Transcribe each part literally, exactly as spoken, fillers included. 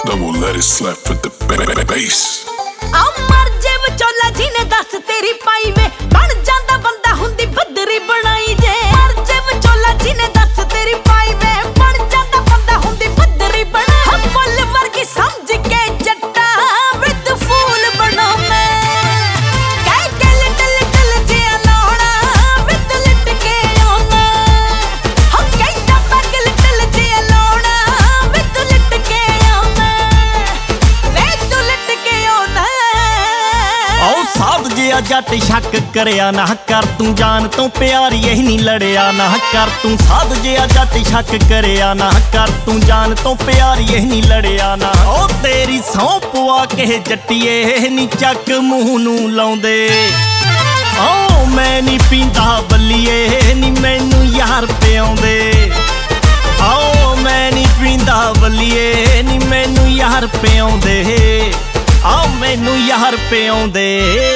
Double let it slap with the ba ba ba bass. ਅਮਰ ਜੇ ਵਿਚੋਲਾ ਜੀ ਨੇ ਦੱਸ ਤੇਰੀ ਪਾਈ ਵੇ ਬਣ ਜਾਂਦਾ ਬੰਦਾ ਹੁੰਦੀ ਬੱਦਰੀ ਬਣਾਈ ਜੇ ਅਮਰ ਜੇ ਵਿਚੋਲਾ ਜੀ ਨੇ ਦੱਸ ਤੇਰੀ ਪਾਈ ਵੇ ਬਣ ਜਾਂਦਾ ਬੰਦਾ ਹੁੰਦੀ ਬੱਦਰੀ ਬਣਾ ਫੁੱਲ ਵਰਗੀ ਸਮਝ ਕੇ ਜੱਟਾ ਵਿਦ ਫੂਲ ਬਣਾ ਮੈਂ ਕਹਿ ਕੇ ਲਿਟਲ ਲਿਟਲ ਜਿਹਾ ਲਾਉਣਾ ਵਿਦ ਲਿਟ ਕੇ ਆਉਣਾ ਹੋ ਕਹਿੰਦਾ ਪੱਗ ਲਿਟਲ ਜਿਹਾ ਲਾਉਣਾ ਵਿਦ ਲਿਟ ਕੇ ਆਉਣਾ ਵੇ ਤੂੰ ਲਿਟ ਕੇ ਆਉਣਾ ਆਓ ਸਾਧ ਜਿਹਾ ਜੱਟ ਸ਼ੱਕ ਕਰਿਆ ਨਾ ਕਰ ਤੂੰ ਜਾਨ ਤੋਂ ਪਿਆਰੀ ਇਹ ਨਹੀਂ ਲੜਿਆ ਨਾ ਕਰ ਤੂੰ ਸਾਧ ਜਿਹਾ ਜੱਟ ਸ਼ੱਕ ਕਰਿਆ ਨਾ ਕਰ ਤੂੰ ਜਾਨ ਤੋਂ ਪਿਆਰੀ ਇਹ ਨਹੀਂ ਲੜਿਆ ਨਾ ਉਹ ਤੇਰੀ ਸਹੁੰ ਪਵਾ ਕੇ ਜੱਟੀਏ ਇਹ ਨਹੀਂ ਚੱਕ ਮੂੰਹ ਨੂੰ ਲਾਉਂਦੇ ਓ ਮੈਂ ਨਹੀਂ ਪੀਂਦਾ ਬੱਲੀਏ ਇਹ ਨਹੀਂ ਮੈਨੂੰ ਯਾਰ ਪਿਆਉਂਦੇ ਆਓ ਮੈਂ ਨਹੀਂ ਪੀਂਦਾ ਬੱਲੀਏ ਇਹ ਨਹੀਂ ਮੈਨੂੰ ਯਾਰ ਪਿਆਉਂਦੇ ਆ ਮੈਨੂੰ ਯਾਰ ਪਿਆਉਂਦੇ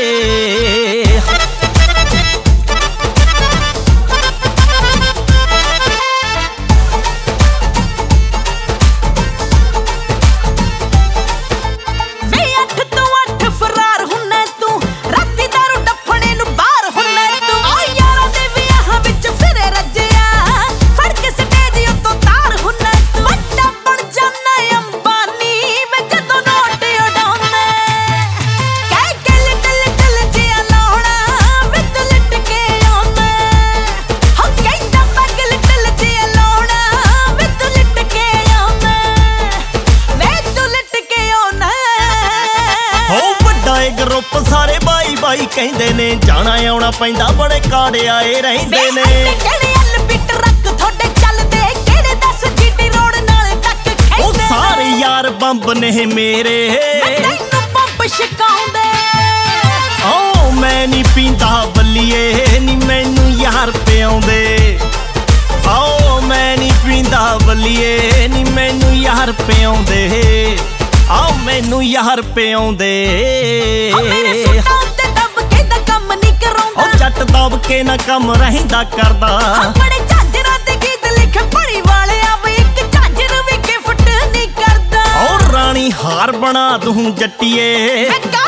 ਵੇ ਅੱਠ ਤੋਂ ਅੱਠ ਫਰਾਰ ਹੁੰਨਾ ਤੂੰ ਰਾਤੀ ਦਾਰੂ ਡੱਫਣੇ ਨੂੰ ਬਾਹਰ ਹੁੰਨਾ ਤੂੰ ਓ ਯਾਰਾਂ ਦੇ ਵਿਆਹਾਂ ਵਿੱਚ ਫਿਰੇ ਰੱਜਿਆ ਫੜ ਕੇ ਸਟੇਜ ਉੱਤੋਂ ਤਾਰ ਹੁੰਨਾ ਤੂੰ ਵੱਡਾ ਬਣ ਜਾਨਾ ਅੰਬਾਨੀ ਵੇ ਜਦੋਂ ਨੋਟ ਉਡਾਉਣਾ ਕਹਿ ਕੇ ਲਿਟਲ ਲਿਟਲ ਜਿਹਾ ਲਾਉਣਾ ਵੇ ਤੂੰ ਲਿਟ ਕੇ ਆਉਣਾ ਹੋ ਕਹਿੰਦਾ ਪੱਗ ਲਿਟਲ ਜਿਹਾ ਲਾਉਣਾ ਵੇ ਤੂੰ ਲਿਟ ਕੇ ਆਉਣਾ ਵੇ ਤੂੰ ਲਿਟ ਕੇ ਆਉਣਾ ਹੋ ਵੱਡਾ ਏ ਗਰੁੱਪ ਸਾਰੇ ਬਾਈ ਬਾਈ ਕਹਿੰਦੇ ਨੇ ਜਾਣਾ ਆਉਣਾ ਪੈਂਦਾ ਬੜੇ ਕਾੜੇ ਆਏ ਰਹਿੰਦੇ ਨੇ ਕਿਹੜੇ ਅਲਬਿਟ ਰੱਖ ਤੁਹਾਡੇ ਚੱਲਦੇ ਕਿਹੜੇ ਦਸ ਜੀਟੀ ਰੋਡ ਨਾਲ ਤੱਕ ਉਹ ਖੈਂਦੇ ਸਾਰੇ ਯਾਰ ਬੰਬ ਨੇ ਮੇਰੇ ਤੈਨੂੰ ਪੰਪ ਛਕਾਉਂਦੇ ਓ ਮੈਂ ਨਹੀਂ ਪੀਂਦਾ ਬੱਲੀਏ ਇਹ ਨਹੀਂ ਮੈਨੂੰ ਯਾਰ ਪਿਆਉਂਦੇ ਆਓ ਮੈਂ ਨਹੀਂ ਪੀਂਦਾ ਬੱਲੀਏ ਇਹ ਨਹੀਂ ਮੈਨੂੰ ਯਾਰ ਪਿਆਉਂਦੇ ਆਓ ਮੈਨੂੰ ਯਾਰ ਪਿਆਉਂਦੇ ਆ ਮੇਰੇ ਸੁੱਟਾਂ ਤੇ ਦੱਬ ਕੇ ਦਾ ਕੰਮ ਨਹੀਂ ਕਰਾਉਂਦਾ ਉਹ ਜੱਟ ਦਬ ਕੇ ਨਾ ਕੰਮ ਰਹਿੰਦਾ ਕਰਦਾ ਆਪਣੇ ਝਾਂਜਰਾਂ ਤੇ ਗੀਤ ਲਿਖ ਪੜੀ ਵਾਲਿਆ ਵੀ ਇੱਕ ਝਾਂਜਰ ਵੀ ਗਿਫਟ ਨਹੀਂ ਕਰਦਾ ਔਰ ਰਾਣੀ ਹਾਰ ਬਣਾ ਦੂੰ ਜੱਟੀਏ ਮੈਂ